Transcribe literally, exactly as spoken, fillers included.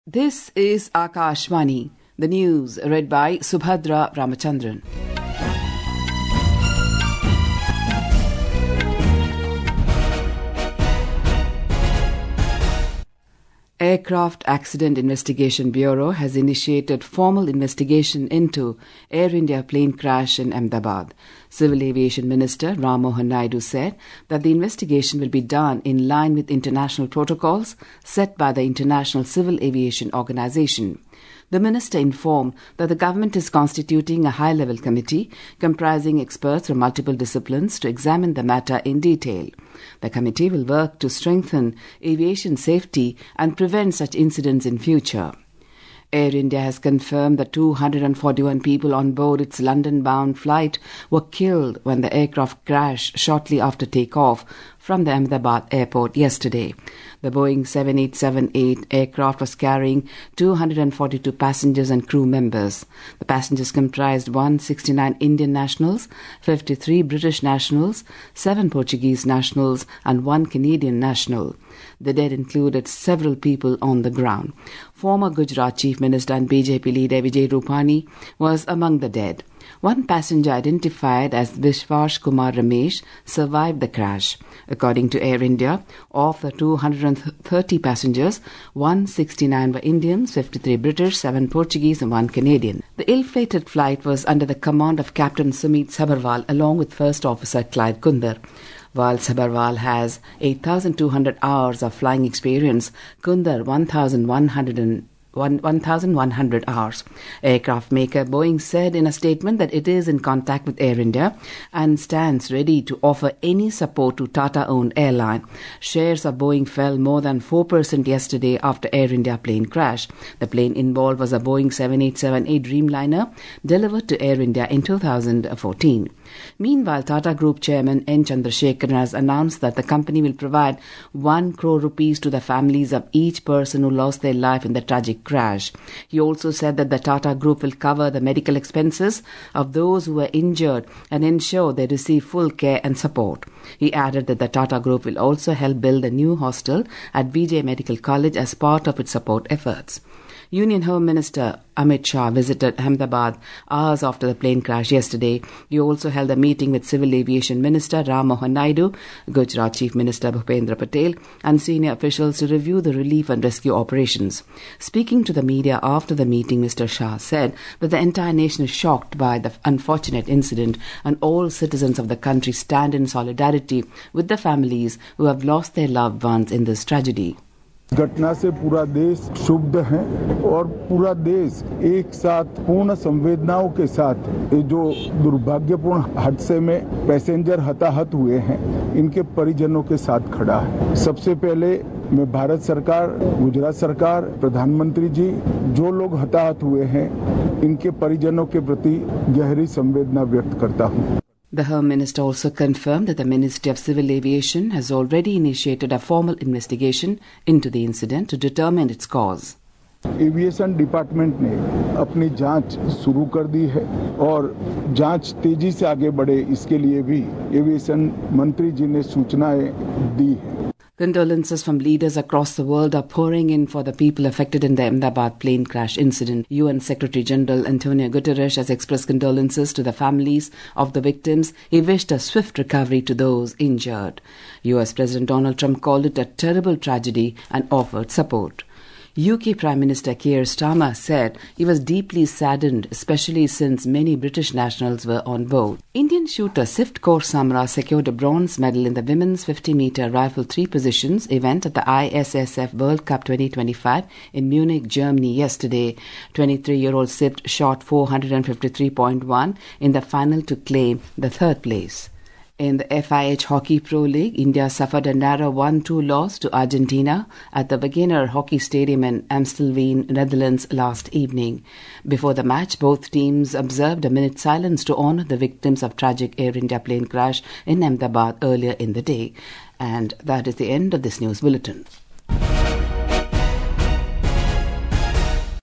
This is Akashvani, the news read by Subhadra Ramachandran. Aircraft Accident Investigation Bureau has initiated formal investigation into Air India plane crash in Ahmedabad. Civil Aviation Minister Ram Mohan Naidu said that the investigation will be done in line with international protocols set by the International Civil Aviation Organization. The minister informed that the government is constituting a high-level committee comprising experts from multiple disciplines to examine the matter in detail. The committee will work to strengthen aviation safety and prevent such incidents in future. Air India has confirmed that two hundred forty-one people on board its London-bound flight were killed when the aircraft crashed shortly after takeoff from the Ahmedabad airport yesterday. The Boeing seven eight seven eight aircraft was carrying two hundred forty-two passengers and crew members. The passengers comprised one hundred sixty-nine Indian nationals, fifty-three British nationals, seven Portuguese nationals and one Canadian national. The dead included several people on the ground. Former Gujarat Chief Minister and B J P leader Vijay Rupani was among the dead. One passenger identified as Vishwas Kumar Ramesh survived the crash. According to Air India, of the two hundred thirty passengers, one hundred sixty-nine were Indians, fifty-three British, seven Portuguese and one Canadian. The ill-fated flight was under the command of Captain Sumit Sabharwal along with First Officer Clyde Kunder. While Sabharwal has eight thousand two hundred hours of flying experience, Kunder one thousand one hundred one thousand one hundred hours. Aircraft maker Boeing said in a statement that it is in contact with Air India and stands ready to offer any support to Tata-owned airline. Shares of Boeing fell more than four percent yesterday after Air India plane crash. The plane involved was a Boeing seven eight seven eight Dreamliner delivered to Air India in two thousand fourteen. Meanwhile, Tata Group Chairman N. Chandrasekaran has announced that the company will provide one crore rupees to the families of each person who lost their life in the tragic crash. He also said that the Tata Group will cover the medical expenses of those who were injured and ensure they receive full care and support. He added that the Tata Group will also help build a new hostel at V J Medical College as part of its support efforts. Union Home Minister Amit Shah visited Ahmedabad hours after the plane crash yesterday. He also held a meeting with Civil Aviation Minister Ram Mohan Naidu, Gujarat Chief Minister Bhupendra Patel and senior officials to review the relief and rescue operations. Speaking to the media after the meeting, Mister Shah said that the entire nation is shocked by the unfortunate incident and all citizens of the country stand in solidarity with the families who have lost their loved ones in this tragedy. घटना से पूरा देश क्षुब्ध है और पूरा देश एक साथ पूर्ण संवेदनाओं के साथ जो दुर्भाग्यपूर्ण हादसे में पैसेंजर हताहत हुए हैं इनके परिजनों के साथ खड़ा है। सबसे पहले मैं भारत सरकार, गुजरात सरकार, प्रधानमंत्री जी जो लोग हताहत हुए हैं इनके परिजनों के प्रति गहरी संवेदना व्यक्त करता हूं। The Home Minister also confirmed that the Ministry of Civil Aviation has already initiated a formal investigation into the incident to determine its cause. Aviation department ने अपनी जांच शुरू कर दी है और जांच तेजी से आगे बढ़े इसके लिए भी एविएशन मंत्री जी ने सूचनाएं दी है। Condolences from leaders across the world are pouring in for the people affected in the Ahmedabad plane crash incident. U N Secretary General Antonio Guterres has expressed condolences to the families of the victims. He wished a swift recovery to those injured. U S President Donald Trump called it a terrible tragedy and offered support. U K Prime Minister Keir Starmer said he was deeply saddened, especially since many British nationals were on board. Indian shooter Sift Kaur Samra secured a bronze medal in the women's fifty meter rifle three positions event at the I S S F World Cup twenty twenty-five in Munich, Germany yesterday. twenty-three-year-old Sift shot four hundred fifty-three point one in the final to claim the third place. In the F I H Hockey Pro League, India suffered a narrow one two loss to Argentina at the Wegener Hockey Stadium in Amstelveen, Netherlands last evening. Before the match, both teams observed a minute's silence to honour the victims of tragic Air India plane crash in Ahmedabad earlier in the day. And that is the end of this news bulletin.